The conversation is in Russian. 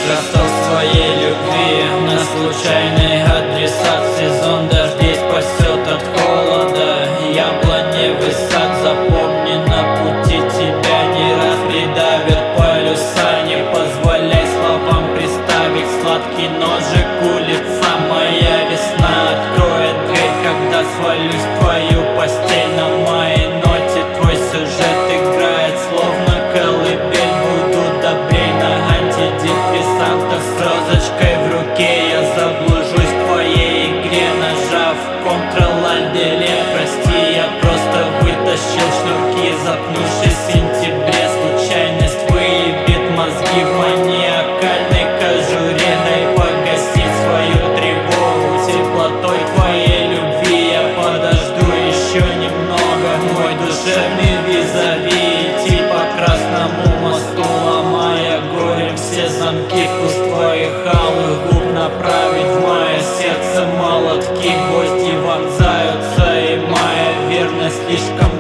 Жаждал своей любви на случайный адресат. Сезон дождей спасет от холода яблоневый сад. Запомни, на пути тебя не раз придавят полюса. Не позволяй словам приставить сладкий ножик у лица. Моя весна откроет дверь, когда свалюсь в твою постель. На моей ноте твой сюжет играет словно колыбель. Буду добрей на антидепрессантах с розочкой в руке. Я заблужусь в твоей игре, нажав Ctrl-Alt-Delete. Прости, я просто вытащил шнурки, запнувшись в сентябре. Случайность выебет мозги в маниакальной кожуре. Дай погасить свою тревогу теплотой твоей любви. Я подожду еще немного, мой душевный визави. Идти по красному мосту, ломая горем все замки. Вкус твоих алых губ направить в мое сердце молотки. Гвозди вонзаются, и моя верность слишком